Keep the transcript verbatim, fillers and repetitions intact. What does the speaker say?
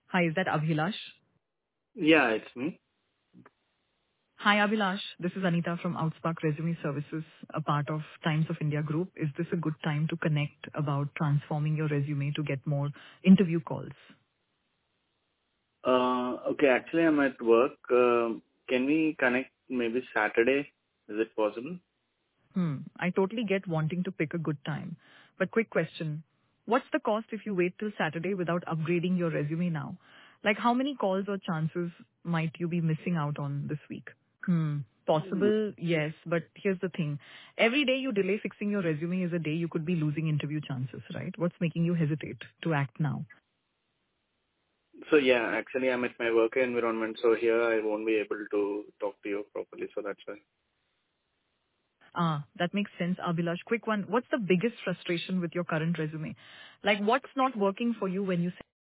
Hi, is that Abhilash? Yeah, it's me. Hi, Abhilash. This is Anita from Outspark Resume Services, a part of Times of India Group. Is this a good time to connect about transforming your resume to get more interview calls? Uh, okay, actually I'm at work. Um can we connect maybe Saturday? Is it possible? Hmm. I totally get wanting to pick a good time. But quick question. What's the cost if you wait till Saturday without upgrading your resume now? Like how many calls or chances might you be missing out on this week? Hmm. Possible, yes, but here's the thing. Every day you delay fixing your resume is a day you could be losing interview chances, right? What's making you hesitate to act now? So yeah, actually I'm at my work environment, so here I won't be able to talk to you properly, so that's why. Ah, that makes sense, Abhilash. Quick one. What's the biggest frustration with your current resume? Like what's not working for you when you